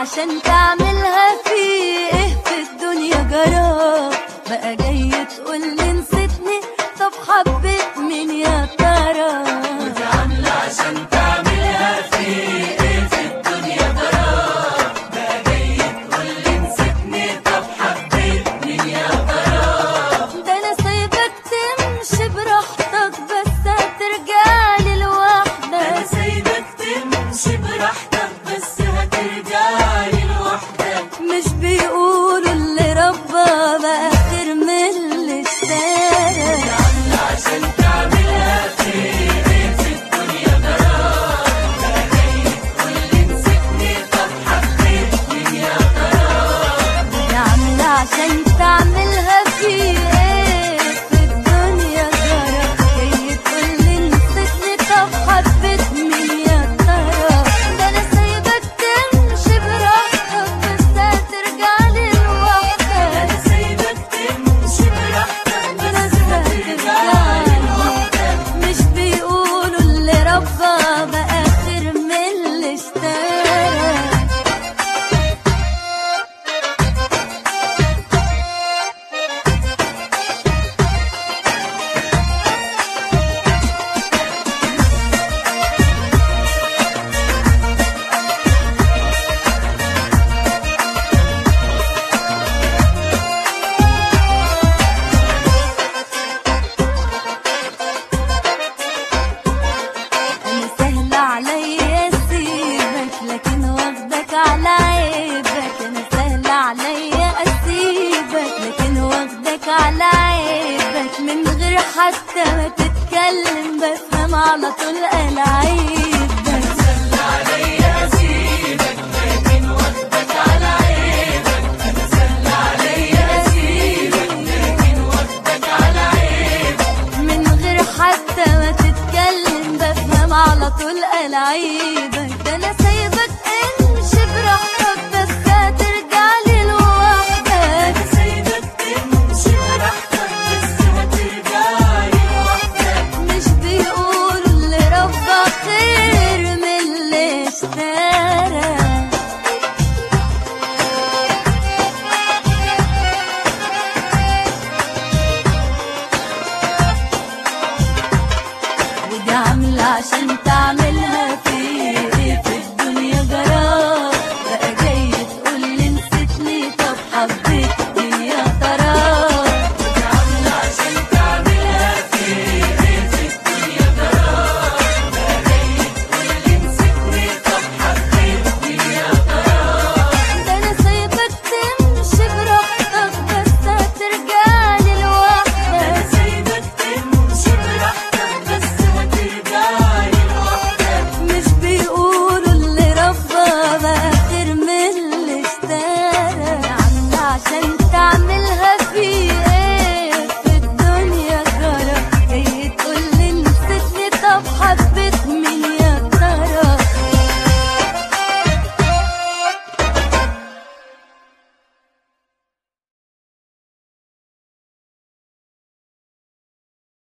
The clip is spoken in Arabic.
عشان تعملها في ايه في الدنيا جرى؟ بقى جاي تقولي نسيتني، طب حبيت مين يا ترى؟ ودي عاملة عشان تعملها في ايه في الدنيا جرى؟ بقى جاي تقولي نسيتني، طب حبيت مين يا ترى؟ ده انا سايبك تمشي براحتك بس هترجعلي لوحدك. انا سايبك تمشي براحتك بس هترجعلي لوحدك. مش بيقولوا اللي ربى بقى خير من اللي اشترى؟ ودي عاملة عشان تعملها في ايه في الدنيا جرى؟ بقى جاي تقولي نسيتني، طب حبيت مين يا ترى؟ دي عاملة عشان تعملها في ايه في الدنيا جرى؟ جاي تقولي نسيتني، طب حبيت مين يا ترى؟ ده انا سايبك تمشي براحتك بس هترجعلي لوحدك. انا سايبك تمشي براحتك بس هترجعلي لوحدك. مش بيقولوا اللي ربى بقى خير من اللي اشترى؟ أنا سهل عليا أسيبك لكن واخدك على عيبك. أنا سهل عليا أسيبك لكن واخدك على عيبك. من غير حتى ما تتكلم بفهم على طول ألاعيبك. سهل عليا اسيبك لكن واخدك على عيبك. انا سهل عليا اسيبك لكن واخدك على عيبك. من غير حتى ما تتكلم بفهم على طول ألاعيبك. ده أنا سايبك